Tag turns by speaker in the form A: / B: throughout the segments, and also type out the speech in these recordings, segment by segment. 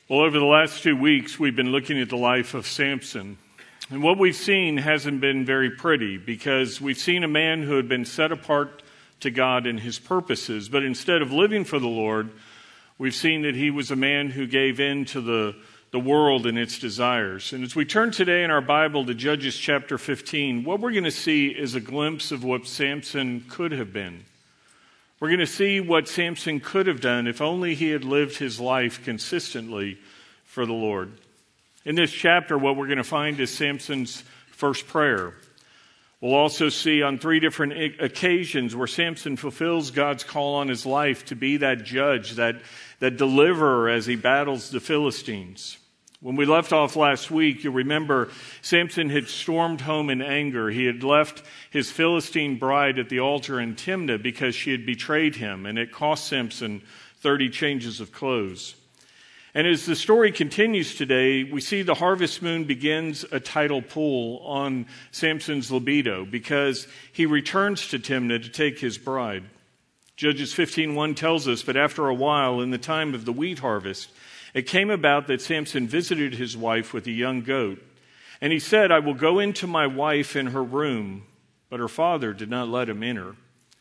A: Well, over the last 2 weeks, we've been looking at the life of Samson. And what we've seen hasn't been very pretty because we've seen a man who had been set apart to God and his purposes. But instead of living for the Lord, we've seen that he was a man who gave in to the world and its desires. And as we turn today in our Bible to Judges chapter 15, what we're going to see is a glimpse of what Samson could have been. We're going to see what Samson could have done if only he had lived his life consistently for the Lord. In this chapter, what we're going to find is Samson's first prayer. We'll also see on 3 different occasions where Samson fulfills God's call on his life to be that judge, that deliverer as he battles the Philistines. When we left off last week, you'll remember Samson had stormed home in anger. He had left his Philistine bride at the altar in Timnah because she had betrayed him, and it cost Samson 30 changes of clothes. And as the story continues today, we see the harvest moon begins a tidal pull on Samson's libido because he returns to Timnah to take his bride. Judges 15:1 tells us, but after a while, in the time of the wheat harvest, it came about that Samson visited his wife with a young goat. And he said, I will go into my wife in her room, but her father did not let him enter.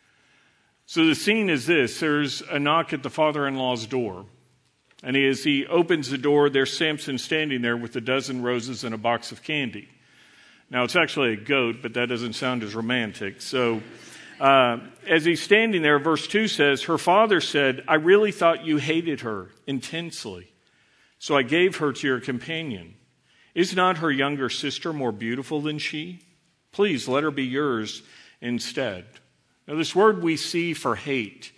A: So the scene is this. There's a knock at the father-in-law's door. And as he opens the door, there's Samson standing there with a dozen roses and a box of candy. Now, it's actually a goat, but that doesn't sound as romantic. So as he's standing there, verse 2 says, her father said, I really thought you hated her intensely. So I gave her to your companion. Is not her younger sister more beautiful than she? Please let her be yours instead. Now, this word we see for hate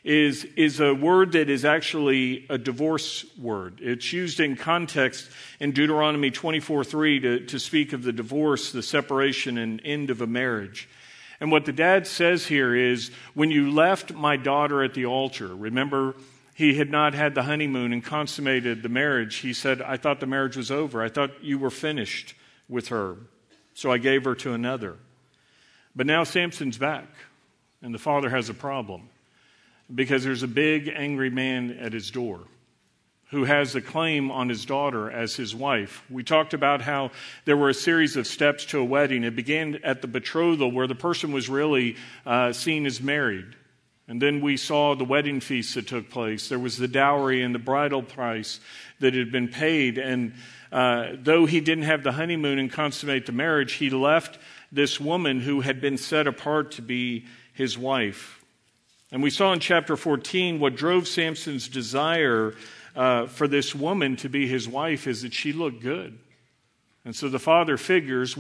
A: is a word that is actually a divorce word. It's used in context in Deuteronomy 24:3 to speak of the divorce, the separation and end of a marriage. And what the dad says here is, when you left my daughter at the altar, remember, he had not had the honeymoon and consummated the marriage. He said, I thought the marriage was over. I thought you were finished with her. So I gave her to another. But now Samson's back, and the father has a problem because there's a big, angry man at his door who has a claim on his daughter as his wife. We talked about how there were a series of steps to a wedding. It began at the betrothal where the person was really seen as married. And then we saw the wedding feast that took place. There was the dowry and the bridal price that had been paid. And though he didn't have the honeymoon and consummate the marriage, he left this woman who had been set apart to be his wife. And we saw in chapter 14 what drove Samson's desire for this woman to be his wife is that she looked good. And so the father figures,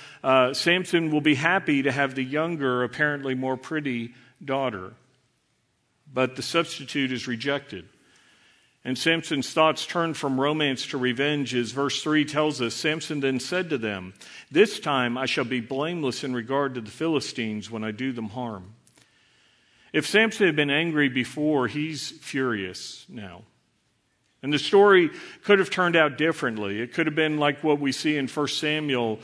A: Samson will be happy to have the younger, apparently more pretty daughter. But the substitute is rejected. And Samson's thoughts turn from romance to revenge, as verse 3 tells us. Samson then said to them, this time I shall be blameless in regard to the Philistines when I do them harm. If Samson had been angry before, he's furious now. And the story could have turned out differently. It could have been like what we see in 1 Samuel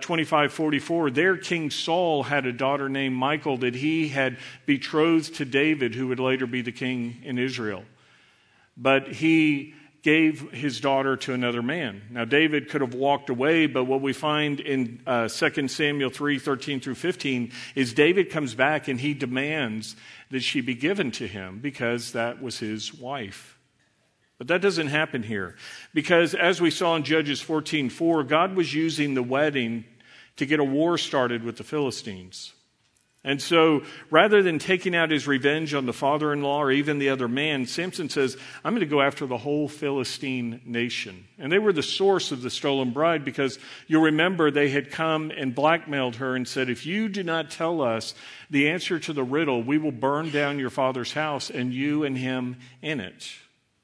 A: 25:44. There King Saul had a daughter named Michal that he had betrothed to David, who would later be the king in Israel. But he gave his daughter to another man. Now David could have walked away, but what we find in 2 Samuel 3:13-15 is David comes back and he demands that she be given to him because that was his wife. But that doesn't happen here because as we saw in Judges 14:4, God was using the wedding to get a war started with the Philistines. And so rather than taking out his revenge on the father-in-law or even the other man, Samson says, I'm going to go after the whole Philistine nation. And they were the source of the stolen bride because you'll remember they had come and blackmailed her and said, if you do not tell us the answer to the riddle, we will burn down your father's house and you and him in it.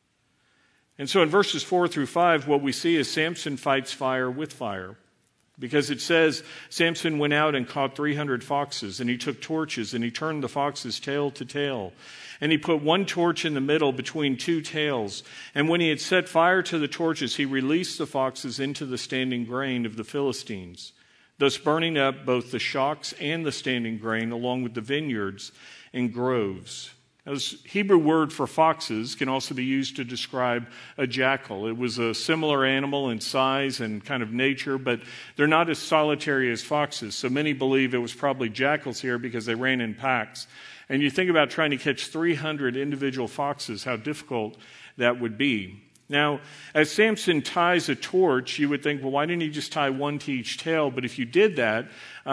A: And so in verses 4-5, what we see is Samson fights fire with fire. Because it says, Samson went out and caught 300 foxes, and he took torches, and he turned the foxes tail to tail. And he put one torch in the middle between 2 tails. And when he had set fire to the torches, he released the foxes into the standing grain of the Philistines, thus burning up both the shocks and the standing grain, along with the vineyards and groves. This Hebrew word for foxes can also be used to describe a jackal. It was a similar animal in size and kind of nature, but they're not as solitary as foxes. So many believe it was probably jackals here because they ran in packs. And you think about trying to catch 300 individual foxes, how difficult that would be. Now, as Samson ties a torch, you would think, well, why didn't he just tie one to each tail? But if you did that,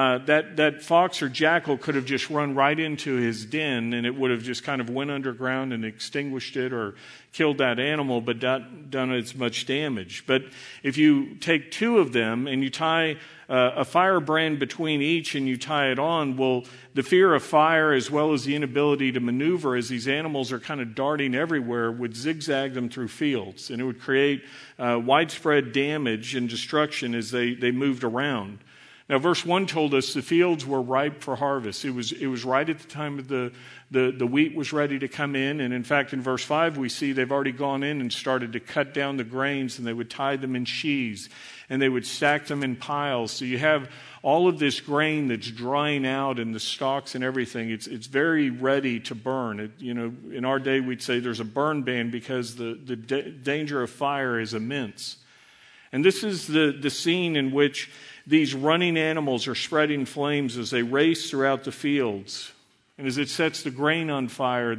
A: that fox or jackal could have just run right into his den, and it would have just kind of went underground and extinguished it or killed that animal, but not done as much damage. But if you take two of them and you tie a firebrand between each and you tie it on, well, the fear of fire as well as the inability to maneuver as these animals are kind of darting everywhere would zigzag them through fields, and it would create widespread damage and destruction as they moved around. Now, verse 1 told us the fields were ripe for harvest. It was right at the time of the wheat was ready to come in. And in fact, in verse 5, we see they've already gone in and started to cut down the grains, and they would tie them in sheaves, and they would stack them in piles. So you have all of this grain that's drying out and the stalks and everything. It's very ready to burn. In our day, we'd say there's a burn ban because the danger of fire is immense. And this is the scene in which these running animals are spreading flames as they race throughout the fields. And as it sets the grain on fire,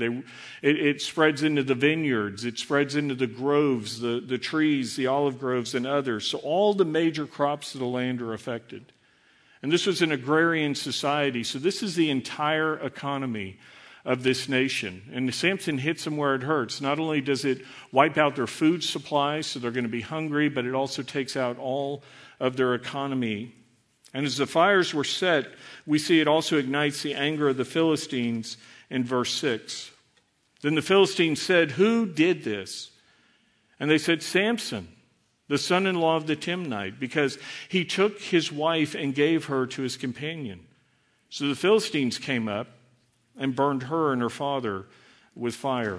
A: it spreads into the vineyards, it spreads into the groves, the trees, the olive groves, and others. So all the major crops of the land are affected. And this was an agrarian society, so this is the entire economy of this nation. And Samson hits them where it hurts. Not only does it wipe out their food supply, so they're going to be hungry, but it also takes out all of their economy. And as the fires were set, we see it also ignites the anger of the Philistines in verse 6. Then the Philistines said, "Who did this?" And they said, "Samson, the son-in-law of the Timnite, because he took his wife and gave her to his companion." So the Philistines came up and burned her and her father with fire.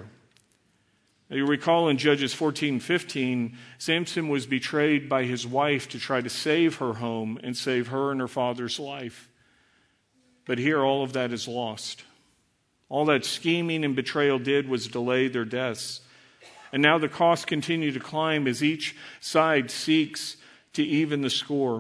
A: Now, you recall in Judges 14:15, Samson was betrayed by his wife to try to save her home and save her and her father's life. But here all of that is lost. All that scheming and betrayal did was delay their deaths. And now the costs continue to climb as each side seeks to even the score.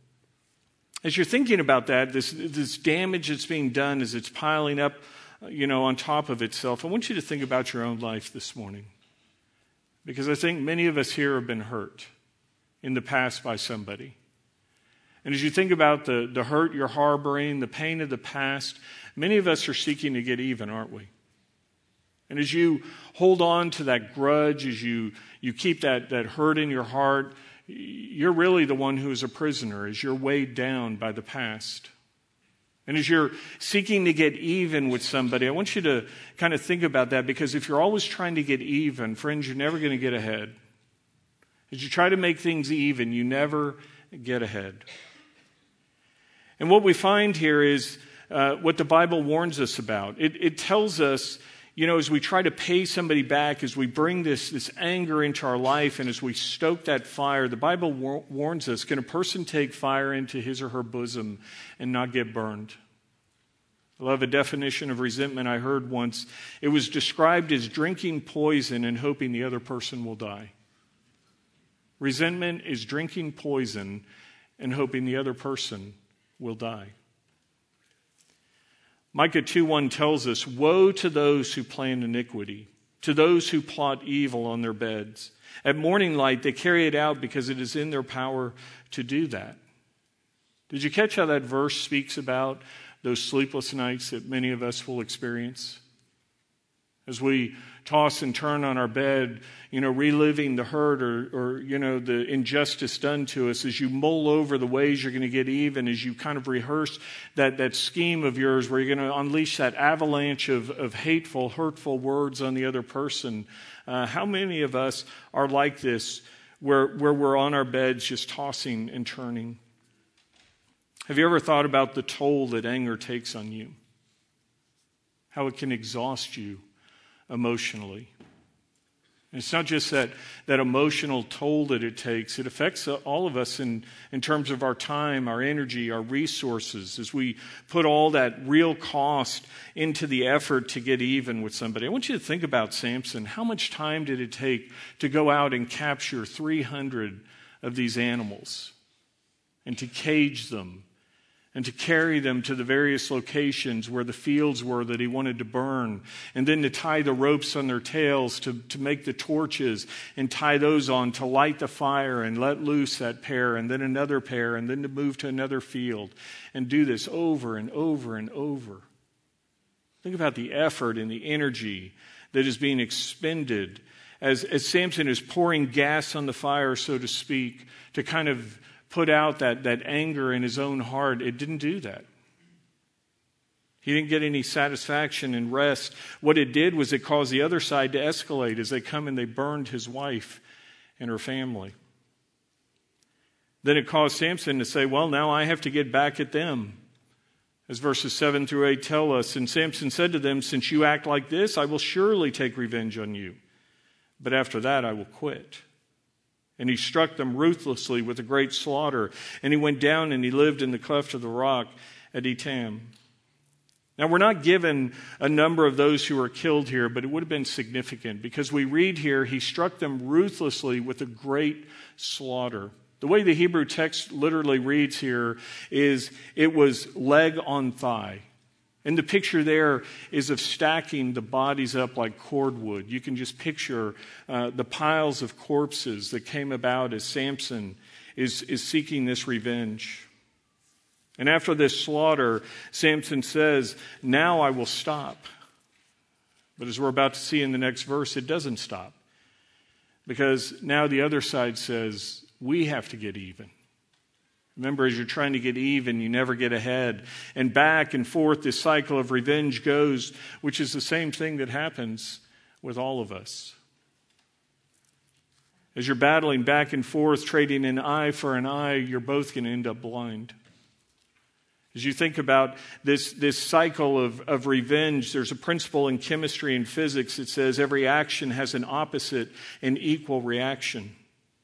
A: As you're thinking about that, this damage that's being done as it's piling up, on top of itself, I want you to think about your own life this morning. Because I think many of us here have been hurt in the past by somebody. And as you think about the hurt you're harboring, the pain of the past, many of us are seeking to get even, aren't we? And as you hold on to that grudge, as you keep that hurt in your heart, you're really the one who is a prisoner as you're weighed down by the past. And as you're seeking to get even with somebody, I want you to kind of think about that, because if you're always trying to get even, friends, you're never going to get ahead. As you try to make things even, you never get ahead. And what we find here is what the Bible warns us about. It tells us, as we try to pay somebody back, as we bring this anger into our life, and as we stoke that fire, the Bible warns us, can a person take fire into his or her bosom and not get burned? I love a definition of resentment I heard once. It was described as drinking poison and hoping the other person will die. Resentment is drinking poison and hoping the other person will die. Micah 2:1 tells us, "Woe to those who plan iniquity, to those who plot evil on their beds. At morning light they carry it out because it is in their power to do that." Did you catch how that verse speaks about those sleepless nights that many of us will experience? As we toss and turn on our bed, reliving the hurt or the injustice done to us, as you mull over the ways you're going to get even, as you kind of rehearse that scheme of yours where you're going to unleash that avalanche of hateful, hurtful words on the other person. How many of us are like this, where we're on our beds just tossing and turning? Have you ever thought about the toll that anger takes on you? How it can exhaust you emotionally. And it's not just that emotional toll that it takes. It affects all of us in terms of our time, our energy, our resources, as we put all that real cost into the effort to get even with somebody. I want you to think about Samson. How much time did it take to go out and capture 300 of these animals and to cage them and to carry them to the various locations where the fields were that he wanted to burn, and then to tie the ropes on their tails to make the torches and tie those on to light the fire and let loose that pair and then another pair and then to move to another field and do this over and over and over. Think about the effort and the energy that is being expended as Samson is pouring gas on the fire, so to speak, to kind of put out that anger in his own heart. It didn't do that. He didn't get any satisfaction and rest. What it did was it caused the other side to escalate as they come and they burned his wife and her family. Then it caused Samson to say, well, now I have to get back at them. As verses 7 through 8 tell us, and Samson said to them, since you act like this, I will surely take revenge on you. But after that, I will quit. And he struck them ruthlessly with a great slaughter. And he went down and he lived in the cleft of the rock at Etam. Now, we're not given a number of those who were killed here, but it would have been significant because we read here, he struck them ruthlessly with a great slaughter. The way the Hebrew text literally reads here is it was leg on thigh. And the picture there is of stacking the bodies up like cordwood. You can just picture the piles of corpses that came about as Samson is seeking this revenge. And after this slaughter, Samson says, now I will stop. But as we're about to see in the next verse, it doesn't stop. Because now the other side says, we have to get even. Remember, as you're trying to get even, you never get ahead. And back and forth, this cycle of revenge goes, which is the same thing that happens with all of us. As you're battling back and forth, trading an eye for an eye, you're both going to end up blind. As you think about this cycle of revenge, there's a principle in chemistry and physics that says every action has an opposite and equal reaction.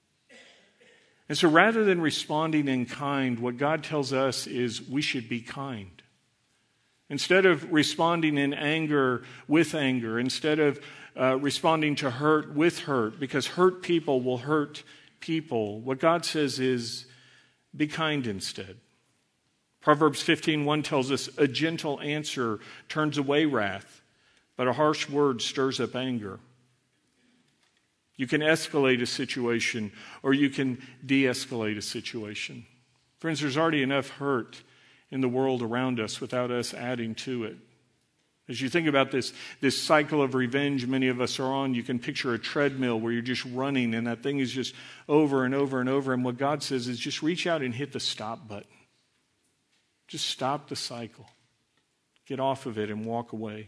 A: And so rather than responding in kind, what God tells us is we should be kind. Instead of responding in anger with anger, instead of responding to hurt with hurt, because hurt people will hurt people, what God says is be kind instead. Proverbs 15:1 tells us a gentle answer turns away wrath, but a harsh word stirs up anger. You can escalate a situation or you can de-escalate a situation. Friends, there's already enough hurt in the world around us without us adding to it. As you think about this cycle of revenge many of us are on, you can picture a treadmill where you're just running and that thing is just over and over and over. And what God says is just reach out and hit the stop button. Just stop the cycle. Get off of it and walk away.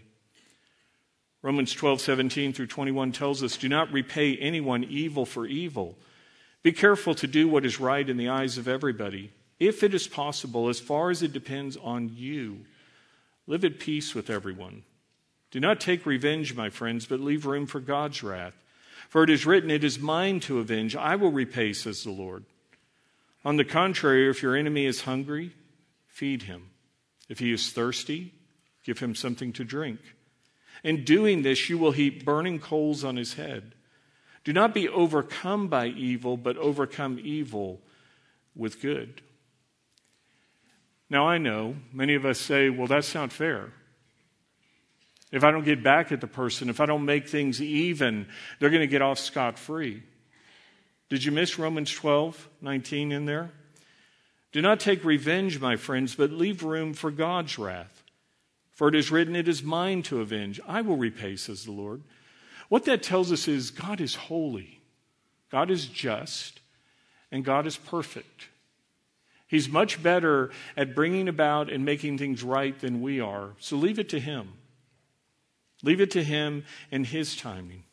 A: Romans 12:17 through 21 tells us, do not repay anyone evil for evil. Be careful to do what is right in the eyes of everybody. If it is possible, as far as it depends on you, live at peace with everyone. Do not take revenge, my friends, but leave room for God's wrath. For it is written, it is mine to avenge. I will repay, says the Lord. On the contrary, if your enemy is hungry, feed him. If he is thirsty, give him something to drink. In doing this, you will heap burning coals on his head. Do not be overcome by evil, but overcome evil with good. Now, I know many of us say, well, that's not fair. If I don't get back at the person, if I don't make things even, they're going to get off scot-free. Did you miss Romans 12:19 in there? Do not take revenge, my friends, but leave room for God's wrath. For it is written, it is mine to avenge. I will repay, says the Lord. What that tells us is God is holy, God is just, and God is perfect. He's much better at bringing about and making things right than we are. So leave it to Him. Leave it to Him and His timing.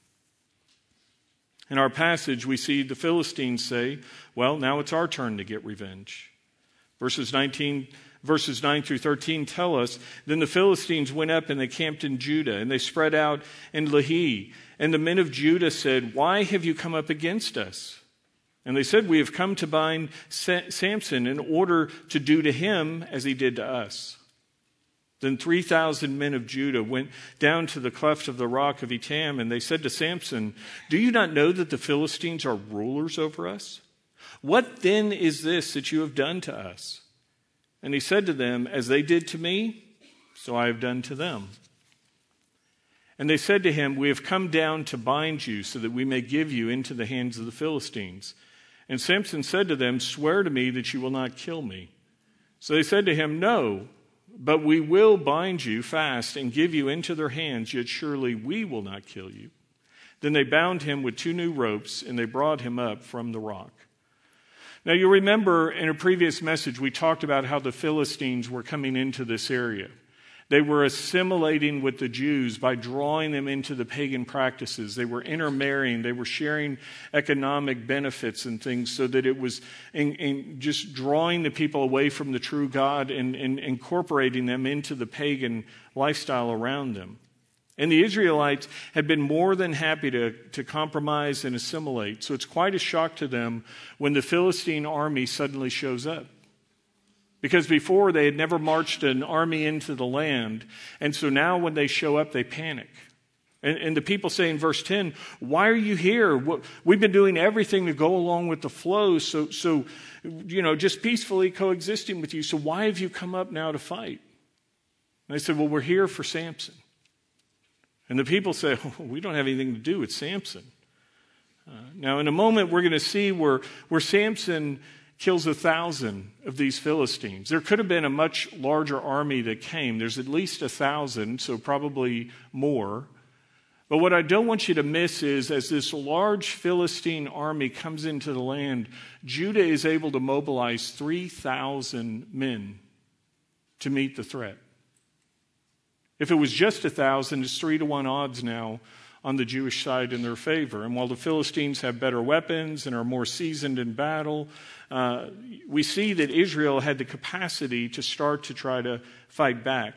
A: In our passage, we see the Philistines say, well, now it's our turn to get revenge. Verses 9 through 13 tell us, then the Philistines went up and they camped in Judah, and they spread out in Lehi, And the men of Judah said, "Why have you come up against us?" And they said, "We have come to bind Samson in order to do to him as he did to us." Then 3,000 men of Judah went down to the cleft of the rock of Etam, and they said to Samson, "Do you not know that the Philistines are rulers over us? What then is this that you have done to us?" And he said to them, "As they did to me, so I have done to them." And they said to him, "We have come down to bind you so that we may give you into the hands of the Philistines." And Samson said to them, "Swear to me that you will not kill me." So they said to him, "No, but we will bind you fast and give you into their hands, yet surely we will not kill you." Then they bound him with 2 new ropes, and they brought him up from the rock. Now you remember in a previous message we talked about how the Philistines were coming into this area. They were assimilating with the Jews by drawing them into the pagan practices. They were intermarrying. They were sharing economic benefits and things so that it was in just drawing the people away from the true God and incorporating them into the pagan lifestyle around them. And the Israelites had been more than happy to compromise and assimilate. So it's quite a shock to them when the Philistine army suddenly shows up. Because before they had never marched an army into the land. And so now when they show up, they panic. And the people say in verse 10, "Why are you here? We've been doing everything to go along with the flow, so just peacefully coexisting with you. So why have you come up now to fight?" And they said, "Well, we're here for Samson." And the people say, "Oh, we don't have anything to do with Samson." Now in a moment we're going to see where Samson kills 1,000 of these Philistines. There could have been a much larger army that came. There's at least 1,000, so probably more. But what I don't want you to miss is as this large Philistine army comes into the land, Judah is able to mobilize 3,000 men to meet the threat. If it was just 1,000, it's 3-to-1 odds now on the Jewish side in their favor. And while the Philistines have better weapons and are more seasoned in battle, we see that Israel had the capacity to start to try to fight back.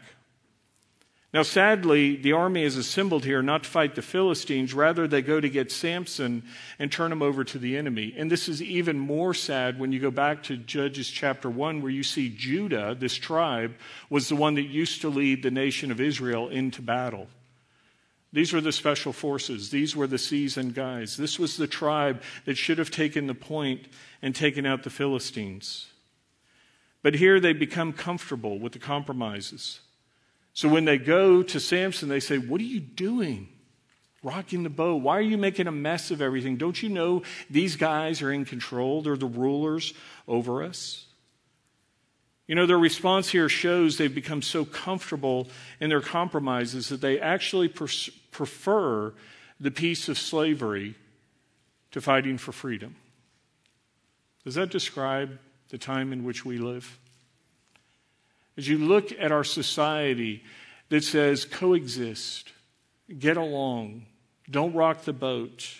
A: Now, sadly, the army is assembled here not to fight the Philistines. Rather, they go to get Samson and turn him over to the enemy. And this is even more sad when you go back to Judges chapter 1, where you see Judah, this tribe, was the one that used to lead the nation of Israel into battle. These were the special forces. These were the seasoned guys. This was the tribe that should have taken the point and taken out the Philistines. But here they become comfortable with the compromises. So when they go to Samson, they say, "What are you doing? Rocking the boat. Why are you making a mess of everything? Don't you know these guys are in control? They're the rulers over us." Their response here shows they've become so comfortable in their compromises that they actually prefer the peace of slavery to fighting for freedom. Does that describe the time in which we live? As you look at our society that says coexist, get along, don't rock the boat.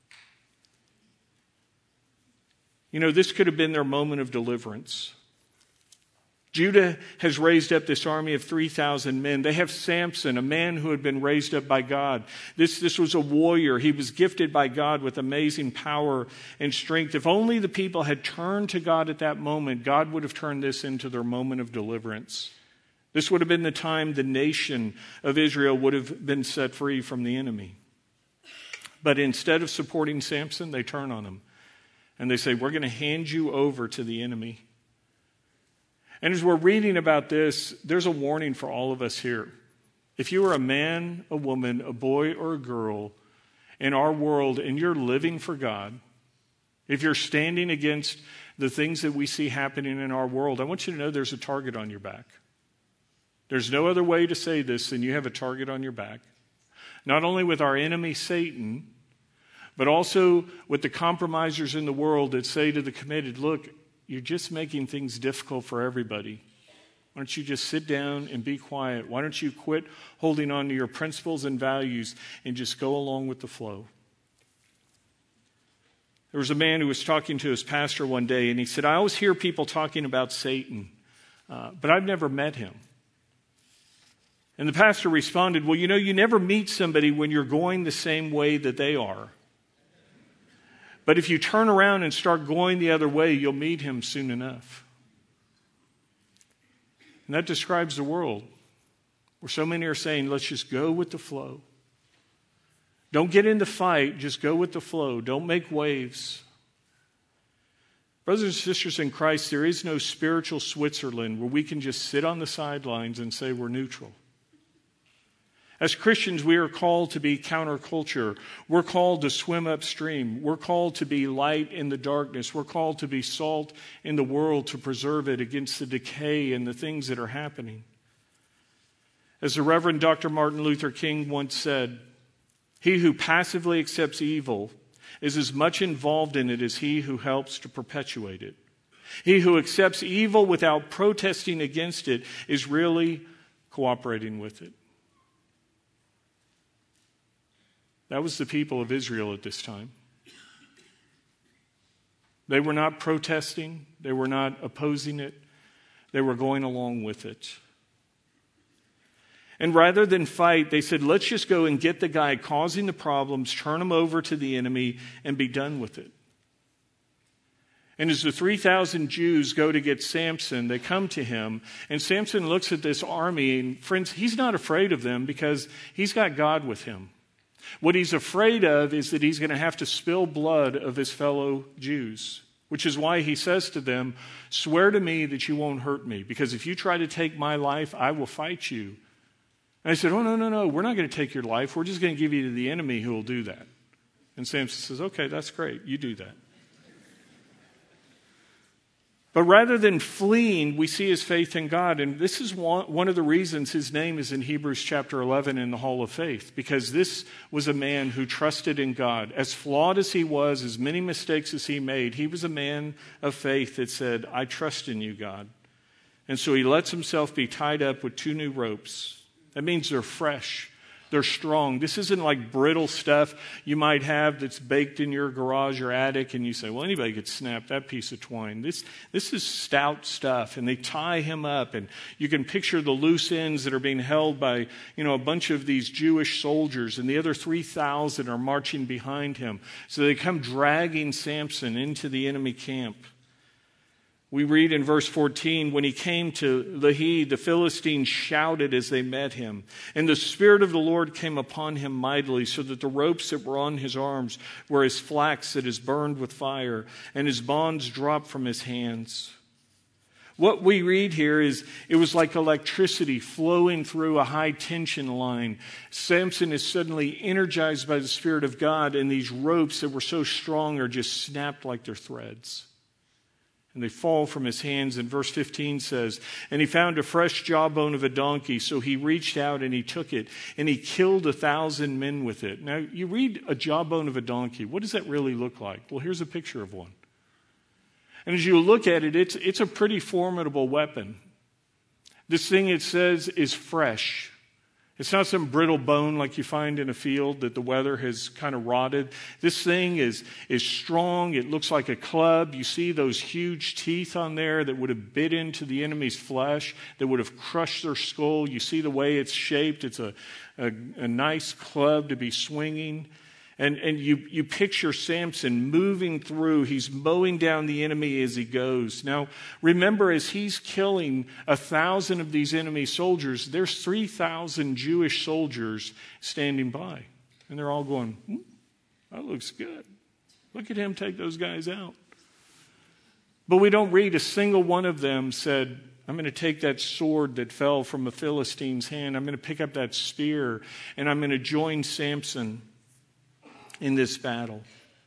A: This could have been their moment of deliverance. Judah has raised up this army of 3,000 men. They have Samson, a man who had been raised up by God. This was a warrior. He was gifted by God with amazing power and strength. If only the people had turned to God at that moment, God would have turned this into their moment of deliverance. This would have been the time the nation of Israel would have been set free from the enemy. But instead of supporting Samson, they turn on him. And they say, "We're going to hand you over to the enemy." And as we're reading about this, there's a warning for all of us here. If you are a man, a woman, a boy, or a girl in our world and you're living for God, if you're standing against the things that we see happening in our world, I want you to know there's a target on your back. There's no other way to say this than you have a target on your back. Not only with our enemy Satan, but also with the compromisers in the world that say to the committed, "Look, you're just making things difficult for everybody. Why don't you just sit down and be quiet? Why don't you quit holding on to your principles and values and just go along with the flow?" There was a man who was talking to his pastor one day, and he said, "I always hear people talking about Satan, but I've never met him." And the pastor responded, well, you never meet somebody when you're going the same way that they are. But if you turn around and start going the other way, you'll meet him soon enough. And that describes the world, where so many are saying, let's just go with the flow. Don't get in the fight, just go with the flow. Don't make waves. Brothers and sisters in Christ, there is no spiritual Switzerland where we can just sit on the sidelines and say we're neutral. As Christians, we are called to be counterculture. We're called to swim upstream. We're called to be light in the darkness. We're called to be salt in the world to preserve it against the decay and the things that are happening. As the Reverend Dr. Martin Luther King once said, he who passively accepts evil is as much involved in it as he who helps to perpetuate it. He who accepts evil without protesting against it is really cooperating with it. That was the people of Israel at this time. They were not protesting. They were not opposing it. They were going along with it. And rather than fight, they said, let's just go and get the guy causing the problems, turn him over to the enemy, and be done with it. And as the 3,000 Jews go to get Samson, they come to him, and Samson looks at this army, and friends, he's not afraid of them because he's got God with him. What he's afraid of is that he's going to have to spill blood of his fellow Jews, which is why he says to them, swear to me that you won't hurt me, because if you try to take my life, I will fight you. And I said, oh, no, we're not going to take your life. We're just going to give you to the enemy who will do that. And Samson says, okay, that's great. You do that. But rather than fleeing, we see his faith in God. And this is one of the reasons his name is in Hebrews chapter 11 in the Hall of Faith. Because this was a man who trusted in God. As flawed as he was, as many mistakes as he made, he was a man of faith that said, I trust in you, God. And so he lets himself be tied up with 2 new ropes. That means they're fresh. They're strong. This isn't like brittle stuff you might have that's baked in your garage or attic, and you say, well, anybody could snap that piece of twine. This is stout stuff, and they tie him up, and you can picture the loose ends that are being held by, a bunch of these Jewish soldiers, and the other 3,000 are marching behind him. So they come dragging Samson into the enemy camp. We read in verse 14, when he came to Lehi, the Philistines shouted as they met him. And the Spirit of the Lord came upon him mightily, so that the ropes that were on his arms were as flax that is burned with fire, and his bonds dropped from his hands. What we read here is it was like electricity flowing through a high tension line. Samson is suddenly energized by the Spirit of God, and these ropes that were so strong are just snapped like they're threads. And they fall from his hands. And verse 15 says, and he found a fresh jawbone of a donkey, so he reached out and he took it, and he killed 1,000 men with it. Now, you read a jawbone of a donkey. What does that really look like? Well, here's a picture of one. And as you look at it, it's a pretty formidable weapon. This thing, it says, is fresh. It's not some brittle bone like you find in a field that the weather has kind of rotted. This thing is strong. It looks like a club. You see those huge teeth on there that would have bit into the enemy's flesh, that would have crushed their skull. You see the way it's shaped. It's a nice club to be swinging. And you picture Samson moving through. He's mowing down the enemy as he goes. Now, remember, as he's killing 1,000 of these enemy soldiers, there's 3,000 Jewish soldiers standing by. And they're all going, that looks good. Look at him take those guys out. But we don't read a single one of them said, I'm going to take that sword that fell from a Philistine's hand. I'm going to pick up that spear, and I'm going to join Samson in this battle.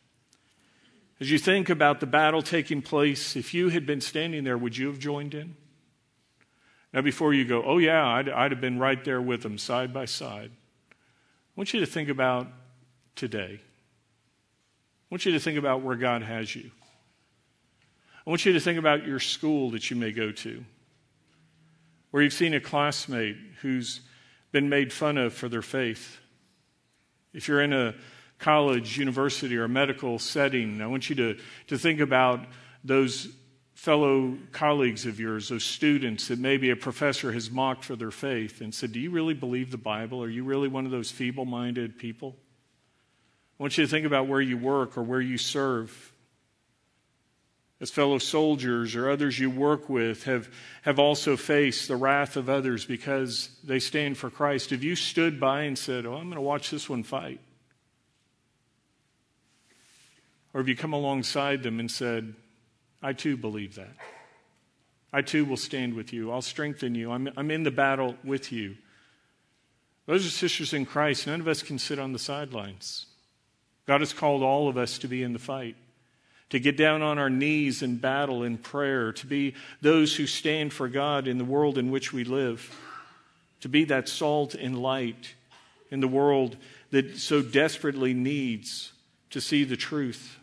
A: As you think about the battle taking place, if you had been standing there, would you have joined in? Now, before you go, oh yeah, I'd have been right there with them, side by side. I want you to think about today. I want you to think about where God has you. I want you to think about your school that you may go to, where you've seen a classmate who's been made fun of for their faith. If you're in a college, university, or medical setting, I want you to think about those fellow colleagues of yours, those students that maybe a professor has mocked for their faith and said, do you really believe the Bible? Are you really one of those feeble-minded people? I want you to think about where you work or where you serve. As fellow soldiers or others you work with have also faced the wrath of others because they stand for Christ. Have you stood by and said, I'm going to watch this one fight? Or have you come alongside them and said, I too believe that. I too will stand with you. I'll strengthen you. I'm in the battle with you. Brothers and sisters in Christ, none of us can sit on the sidelines. God has called all of us to be in the fight, to get down on our knees in battle, in prayer, to be those who stand for God in the world in which we live, to be that salt and light in the world that so desperately needs to see the truth.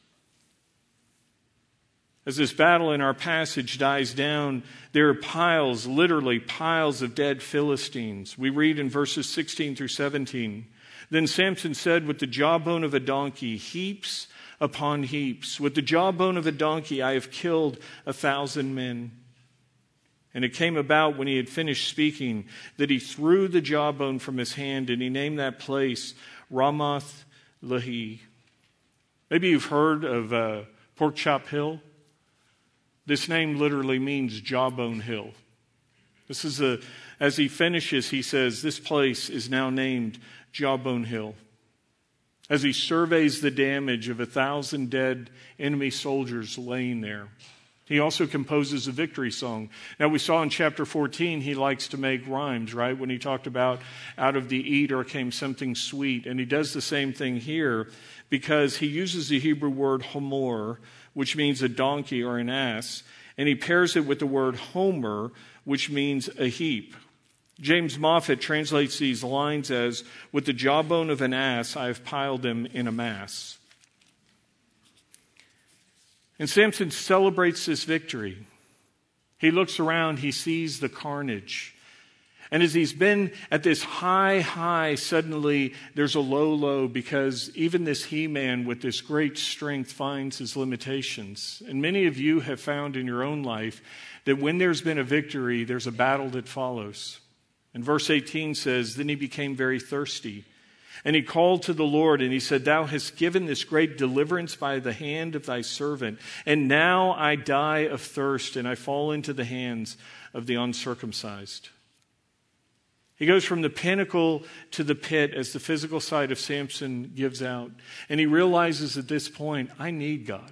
A: As this battle in our passage dies down, there are piles, literally piles of dead Philistines. We read in verses 16 through 17, Then Samson said, with the jawbone of a donkey, heaps upon heaps. With the jawbone of a donkey I have killed 1,000 men. And it came about when he had finished speaking that he threw the jawbone from his hand, and he named that place Ramoth Lehi. Maybe you've heard of Pork Chop Hill. This name literally means Jawbone Hill. This is as he finishes, he says, this place is now named Jawbone Hill. As he surveys the damage of 1,000 dead enemy soldiers laying there. He also composes a victory song. Now we saw in chapter 14, he likes to make rhymes, right? When he talked about out of the eater came something sweet. And he does the same thing here because he uses the Hebrew word homor, which means a donkey or an ass, and he pairs it with the word homer, which means a heap. James Moffat translates these lines as, with the jawbone of an ass, I have piled them in a mass. And Samson celebrates this victory. He looks around, he sees the carnage. And as he's been at this high, suddenly there's a low because even this he-man with this great strength finds his limitations. And many of you have found in your own life that when there's been a victory, there's a battle that follows. And verse 18 says, Then he became very thirsty. And he called to the Lord, and he said, Thou hast given this great deliverance by the hand of thy servant. And now I die of thirst, and I fall into the hands of the uncircumcised. He goes from the pinnacle to the pit as the physical side of Samson gives out. And he realizes at this point, I need God.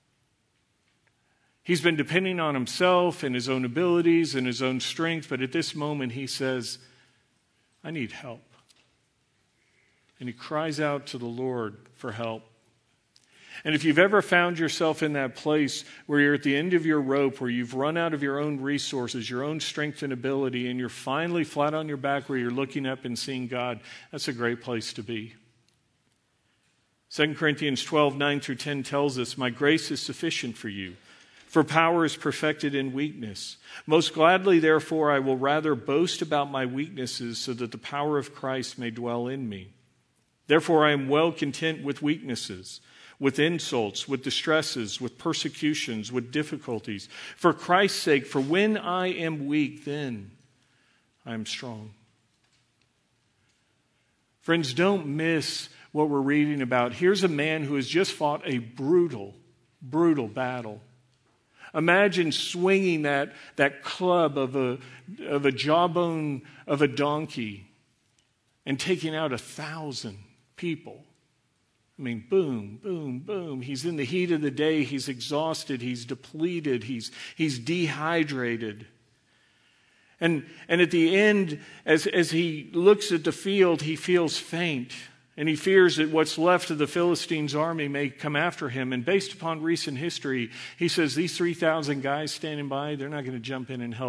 A: He's been depending on himself and his own abilities and his own strength. But at this moment, he says, I need help. And he cries out to the Lord for help. And if you've ever found yourself in that place where you're at the end of your rope, where you've run out of your own resources, your own strength and ability, and you're finally flat on your back where you're looking up and seeing God, that's a great place to be. 2 Corinthians 12:9-10 tells us, My grace is sufficient for you, for power is perfected in weakness. Most gladly, therefore, I will rather boast about my weaknesses so that the power of Christ may dwell in me. Therefore, I am well content with weaknesses, with insults, with distresses, with persecutions, with difficulties. For Christ's sake, for when I am weak, then I am strong. Friends, don't miss what we're reading about. Here's a man who has just fought a brutal battle. Imagine swinging that club of a jawbone of a donkey and taking out 1,000 people. I mean, boom, boom, boom. He's in the heat of the day. He's exhausted. He's depleted. He's dehydrated. And at the end, as he looks at the field, he feels faint. And he fears that what's left of the Philistines' army may come after him. And based upon recent history, he says these 3,000 guys standing by, they're not going to jump in and help.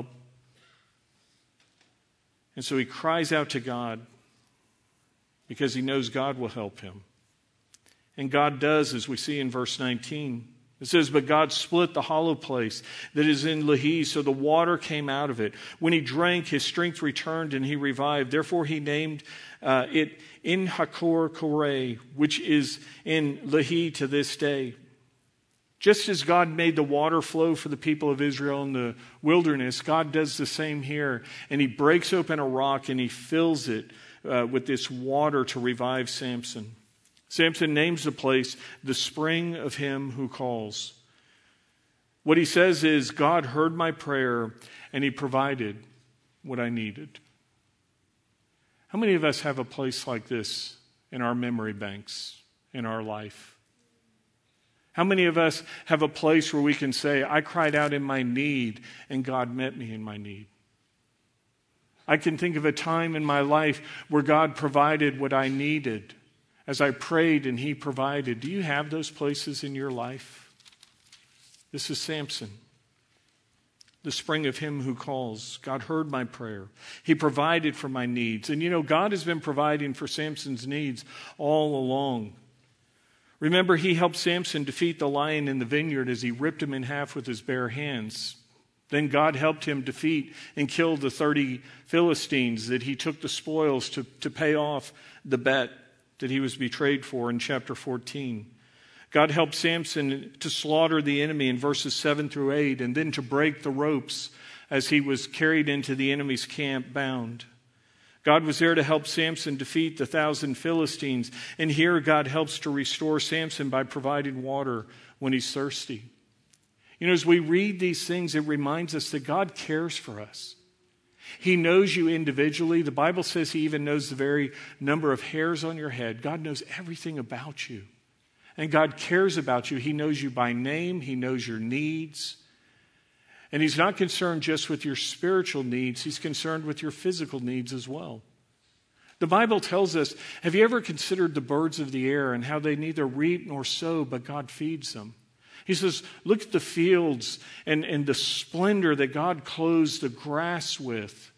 A: And so he cries out to God because he knows God will help him. And God does, as we see in verse 19. It says, But God split the hollow place that is in Lehi, so the water came out of it. When he drank, his strength returned and he revived. Therefore he named it En Hakor Koreh, which is in Lehi to this day. Just as God made the water flow for the people of Israel in the wilderness, God does the same here. And he breaks open a rock and he fills it with this water to revive Samson. Samson names the place the spring of him who calls. What he says is, God heard my prayer and he provided what I needed. How many of us have a place like this in our memory banks, in our life? How many of us have a place where we can say, I cried out in my need and God met me in my need? I can think of a time in my life where God provided what I needed as I prayed and he provided. Do you have those places in your life? This is Samson, the spring of him who calls. God heard my prayer. He provided for my needs. And you know, God has been providing for Samson's needs all along. Remember, he helped Samson defeat the lion in the vineyard as he ripped him in half with his bare hands. Then God helped him defeat and kill the 30 Philistines that he took the spoils to pay off the bet that he was betrayed for in chapter 14. God helped Samson to slaughter the enemy in verses 7 through 8 and then to break the ropes as he was carried into the enemy's camp bound. God was there to help Samson defeat the 1,000 Philistines. And here God helps to restore Samson by providing water when he's thirsty. You know, as we read these things, it reminds us that God cares for us. He knows you individually. The Bible says he even knows the very number of hairs on your head. God knows everything about you. And God cares about you. He knows you by name. He knows your needs. And he's not concerned just with your spiritual needs. He's concerned with your physical needs as well. The Bible tells us, have you ever considered the birds of the air and how they neither reap nor sow, but God feeds them? He says, look at the fields and the splendor that God clothes the grass with.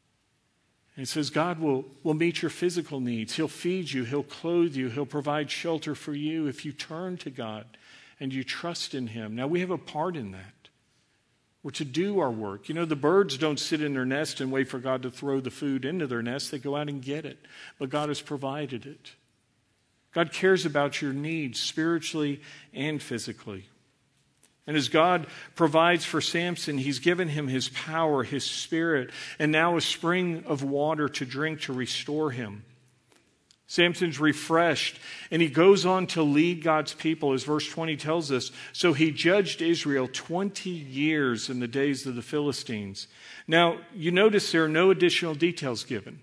A: And he says, God will meet your physical needs. He'll feed you. He'll clothe you. He'll provide shelter for you if you turn to God and you trust in him. Now, we have a part in that. We're to do our work. You know, the birds don't sit in their nest and wait for God to throw the food into their nest. They go out and get it. But God has provided it. God cares about your needs spiritually and physically. And as God provides for Samson, he's given him his power, his spirit, and now a spring of water to drink to restore him. Samson's refreshed, and he goes on to lead God's people, as verse 20 tells us. So he judged Israel 20 years in the days of the Philistines. Now, you notice there are no additional details given.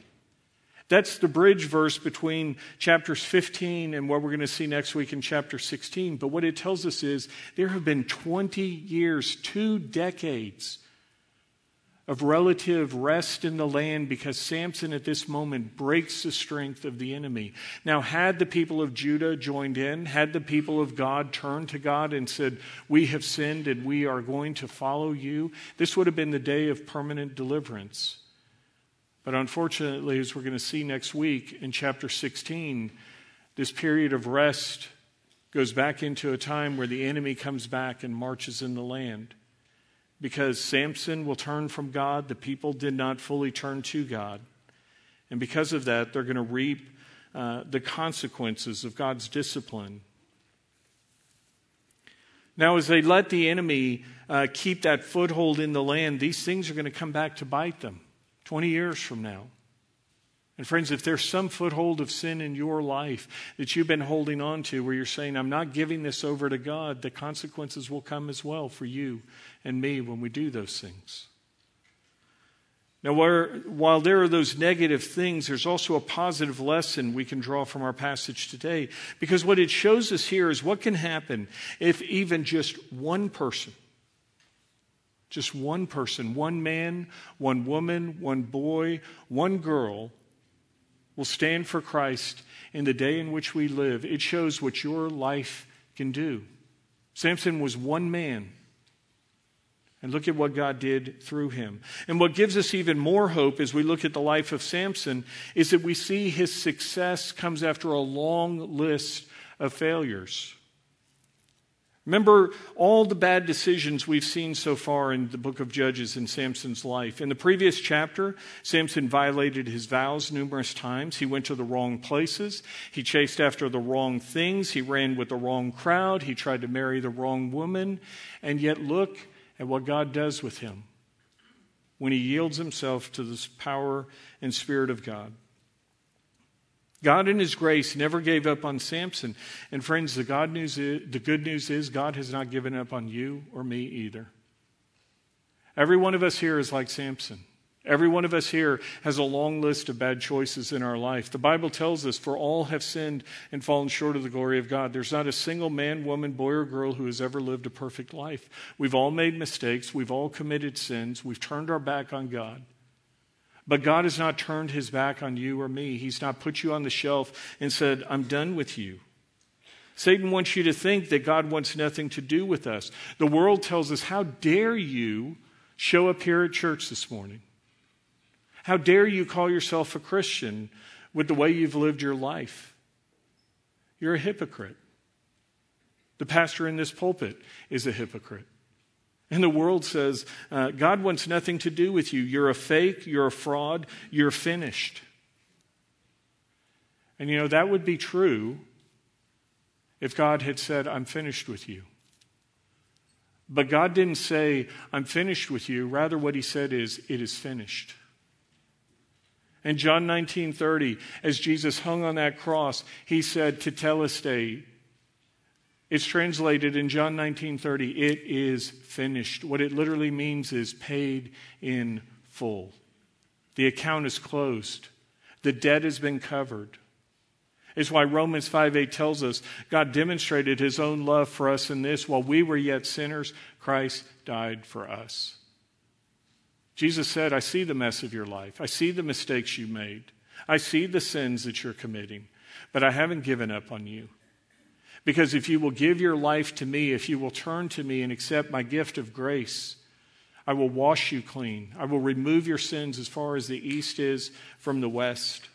A: That's the bridge verse between chapters 15 and what we're going to see next week in chapter 16. But what it tells us is there have been 20 years, 2 decades of relative rest in the land because Samson at this moment breaks the strength of the enemy. Now, had the people of Judah joined in, had the people of God turned to God and said, we have sinned and we are going to follow you, this would have been the day of permanent deliverance. But unfortunately, as we're going to see next week in chapter 16, this period of rest goes back into a time where the enemy comes back and marches in the land. Because Samson will turn from God, the people did not fully turn to God. And because of that, they're going to reap the consequences of God's discipline. Now, as they let the enemy keep that foothold in the land, these things are going to come back to bite them 20 years from now. And friends, if there's some foothold of sin in your life that you've been holding on to where you're saying, I'm not giving this over to God, the consequences will come as well for you and me when we do those things. Now, while there are those negative things, there's also a positive lesson we can draw from our passage today. Because what it shows us here is what can happen if even just one person, one man, one woman, one boy, one girl, will stand for Christ in the day in which we live. It shows what your life can do. Samson was one man. And look at what God did through him. And what gives us even more hope as we look at the life of Samson is that we see his success comes after a long list of failures. Remember all the bad decisions we've seen so far in the book of Judges in Samson's life. In the previous chapter, Samson violated his vows numerous times. He went to the wrong places. He chased after the wrong things. He ran with the wrong crowd. He tried to marry the wrong woman. And yet look at what God does with him when he yields himself to this power and Spirit of God. God in his grace never gave up on Samson. And friends, the good news is God has not given up on you or me either. Every one of us here is like Samson. Every one of us here has a long list of bad choices in our life. The Bible tells us, for all have sinned and fallen short of the glory of God. There's not a single man, woman, boy, or girl who has ever lived a perfect life. We've all made mistakes. We've all committed sins. We've turned our back on God. But God has not turned his back on you or me. He's not put you on the shelf and said, I'm done with you. Satan wants you to think that God wants nothing to do with us. The world tells us, how dare you show up here at church this morning? How dare you call yourself a Christian with the way you've lived your life? You're a hypocrite. The pastor in this pulpit is a hypocrite. And the world says, God wants nothing to do with you. You're a fake, you're a fraud, you're finished. And you know, that would be true if God had said, I'm finished with you. But God didn't say, I'm finished with you. Rather, what he said is, it is finished. In John 19:30, as Jesus hung on that cross, he said, tetelestai. It's translated in John 19:30, it is finished. What it literally means is paid in full. The account is closed. The debt has been covered. It's why Romans 5:8 tells us God demonstrated his own love for us in this: while we were yet sinners, Christ died for us. Jesus said, I see the mess of your life. I see the mistakes you made. I see the sins that you're committing. But I haven't given up on you. Because if you will give your life to me, if you will turn to me and accept my gift of grace, I will wash you clean. I will remove your sins as far as the east is from the west.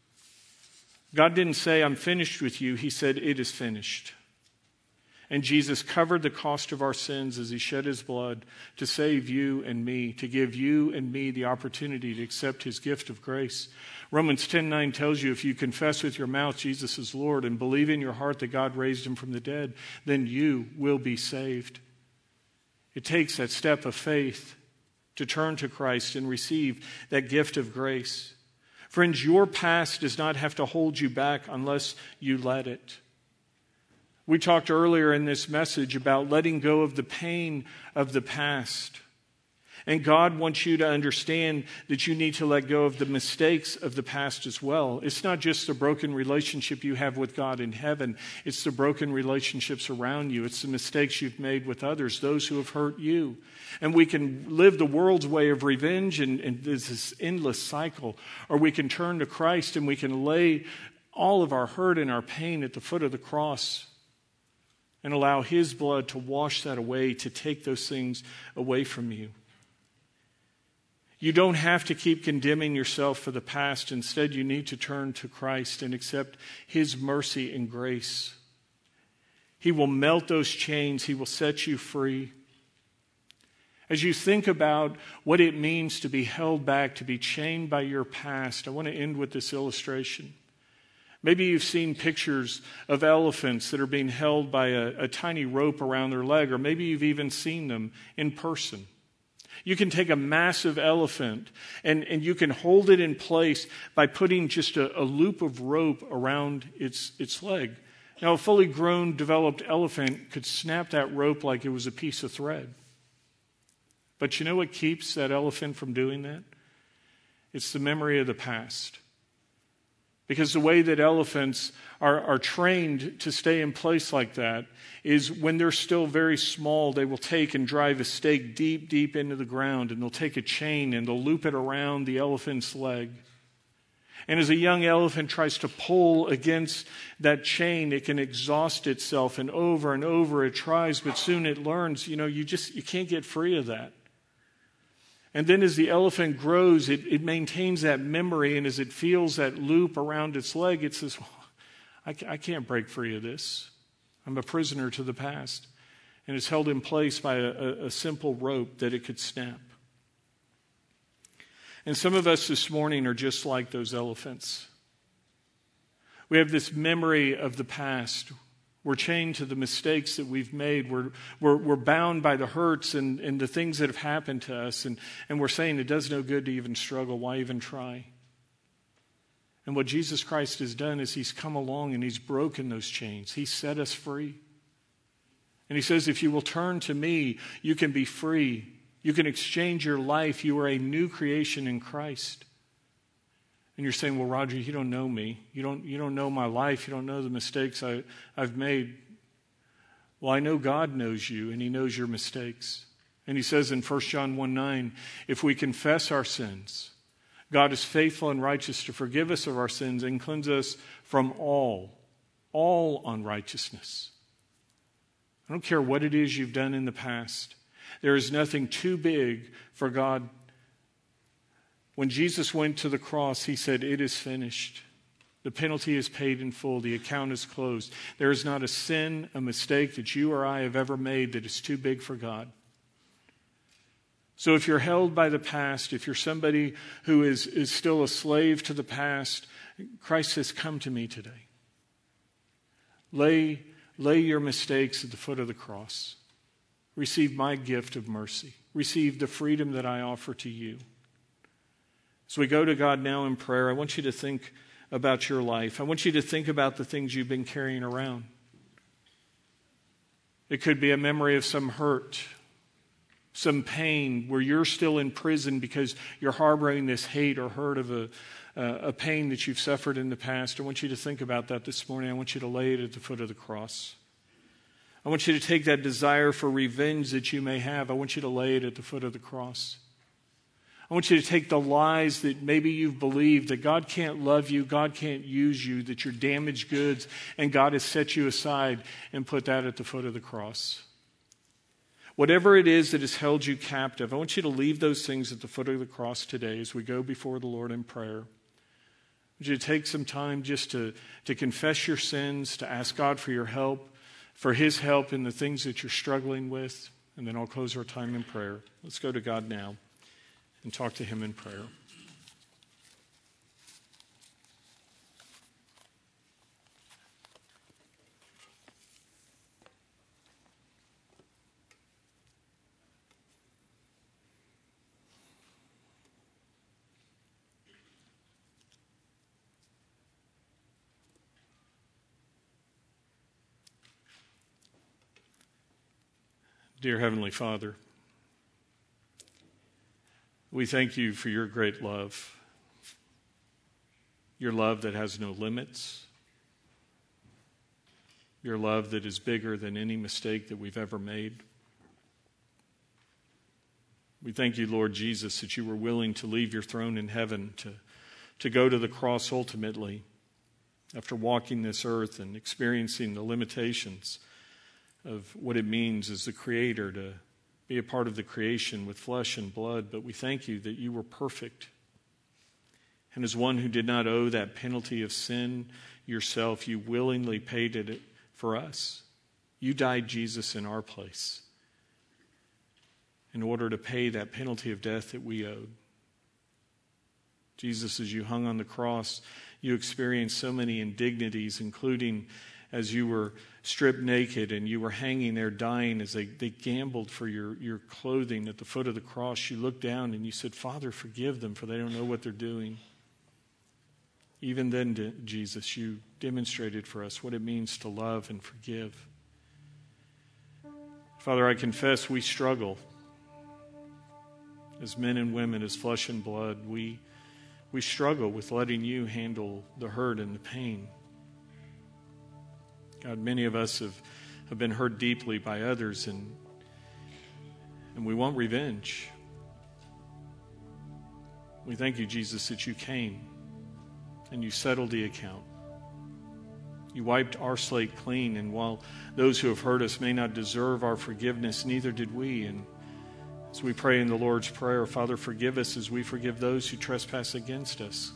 A: God didn't say, I'm finished with you. He said, it is finished. And Jesus covered the cost of our sins as he shed his blood to save you and me, to give you and me the opportunity to accept his gift of grace. Romans 10:9 tells you, if you confess with your mouth Jesus is Lord and believe in your heart that God raised him from the dead, then you will be saved. It takes that step of faith to turn to Christ and receive that gift of grace. Friends, your past does not have to hold you back unless you let it. We talked earlier in this message about letting go of the pain of the past. And God wants you to understand that you need to let go of the mistakes of the past as well. It's not just the broken relationship you have with God in heaven. It's the broken relationships around you. It's the mistakes you've made with others, those who have hurt you. And we can live the world's way of revenge and there's this endless cycle. Or we can turn to Christ and we can lay all of our hurt and our pain at the foot of the cross and allow his blood to wash that away, to take those things away from you. You don't have to keep condemning yourself for the past. Instead, you need to turn to Christ and accept his mercy and grace. He will melt those chains. He will set you free. As you think about what it means to be held back, to be chained by your past, I want to end with this illustration. Maybe you've seen pictures of elephants that are being held by a tiny rope around their leg, or maybe you've even seen them in person. You can take a massive elephant and you can hold it in place by putting just a loop of rope around its leg. Now, a fully grown, developed elephant could snap that rope like it was a piece of thread. But you know what keeps that elephant from doing that? It's the memory of the past. Because the way that elephants are trained to stay in place like that is when they're still very small, they will take and drive a stake deep, deep into the ground, and they'll take a chain and they'll loop it around the elephant's leg. And as a young elephant tries to pull against that chain, it can exhaust itself, and over it tries, but soon it learns, you can't get free of that. And then as the elephant grows, it maintains that memory, and as it feels that loop around its leg, it says, I can't break free of this. I'm a prisoner to the past. and it's held in place by a simple rope that it could snap. And some of us this morning are just like those elephants. We have this memory of the past. We're chained to the mistakes that we've made. We're bound by the hurts and the things that have happened to us. And we're saying it does no good to even struggle. Why even try? And what Jesus Christ has done is he's come along and he's broken those chains. He set us free. And he says, if you will turn to me, you can be free. You can exchange your life. You are a new creation in Christ. And you're saying, well, Roger, you don't know me. You don't know my life. You don't know the mistakes I've made. Well, I know God knows you, and he knows your mistakes. And he says in 1 John 1:9, if we confess our sins, God is faithful and righteous to forgive us of our sins and cleanse us from all unrighteousness. I don't care what it is you've done in the past. There is nothing too big for God. When Jesus went to the cross, he said, it is finished. The penalty is paid in full. The account is closed. There is not a sin, a mistake that you or I have ever made that is too big for God. So if you're held by the past, if you're somebody who is still a slave to the past, Christ says, come to me today. Lay your mistakes at the foot of the cross. Receive my gift of mercy. Receive the freedom that I offer to you. As we go to God now in prayer, I want you to think about your life. I want you to think about the things you've been carrying around. It could be a memory of some hurt, some pain where you're still in prison because you're harboring this hate or hurt of a pain that you've suffered in the past. I want you to think about that this morning. I want you to lay it at the foot of the cross. I want you to take that desire for revenge that you may have. I want you to lay it at the foot of the cross. I want you to take the lies that maybe you've believed, that God can't love you, God can't use you, that you're damaged goods, and God has set you aside, and put that at the foot of the cross. Whatever it is that has held you captive, I want you to leave those things at the foot of the cross today as we go before the Lord in prayer. I want you to take some time just to confess your sins, to ask God for your help, for his help in the things that you're struggling with, and then I'll close our time in prayer. Let's go to God now and talk to him in prayer. Dear Heavenly Father, we thank you for your great love, your love that has no limits, your love that is bigger than any mistake that we've ever made. We thank you, Lord Jesus, that you were willing to leave your throne in heaven to go to the cross ultimately after walking this earth and experiencing the limitations of what it means as the Creator to be a part of the creation with flesh and blood. But we thank you that you were perfect. And as one who did not owe that penalty of sin yourself, you willingly paid it for us. You died, Jesus, in our place in order to pay that penalty of death that we owed. Jesus, as you hung on the cross, you experienced so many indignities, including as you were stripped naked and you were hanging there dying as they gambled for your clothing at the foot of the cross. You looked down and you said, Father, forgive them, for they don't know what they're doing. Even then, Jesus, you demonstrated for us what it means to love and forgive. Father, I confess we struggle as men and women, as flesh and blood. We struggle with letting you handle the hurt and the pain. God, many of us have been hurt deeply by others, and we want revenge. We thank you, Jesus, that you came and you settled the account. You wiped our slate clean, and while those who have hurt us may not deserve our forgiveness, neither did we. And as we pray in the Lord's Prayer, Father, forgive us as we forgive those who trespass against us.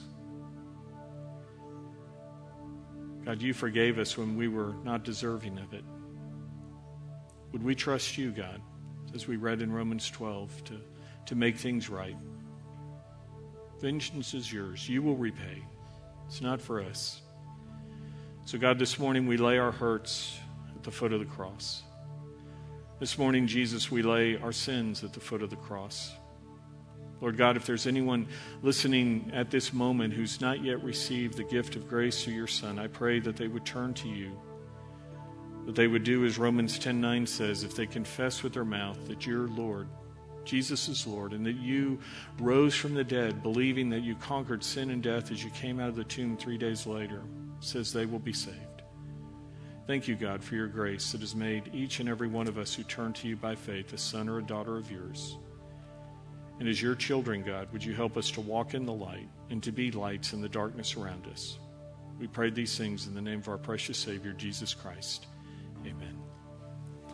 A: God, you forgave us when we were not deserving of it. Would we trust you, God, as we read in Romans 12, to make things right? Vengeance is yours. You will repay. It's not for us. So, God, this morning we lay our hurts at the foot of the cross. This morning, Jesus, we lay our sins at the foot of the cross. Lord God, if there's anyone listening at this moment who's not yet received the gift of grace through your Son, I pray that they would turn to you, that they would do as Romans 10:9 says, if they confess with their mouth that you're Lord, Jesus is Lord, and that you rose from the dead, believing that you conquered sin and death as you came out of the tomb 3 days later, says they will be saved. Thank you, God, for your grace that has made each and every one of us who turn to you by faith a son or a daughter of yours. And as your children, God, would you help us to walk in the light and to be lights in the darkness around us? We pray these things in the name of our precious Savior, Jesus Christ. Amen.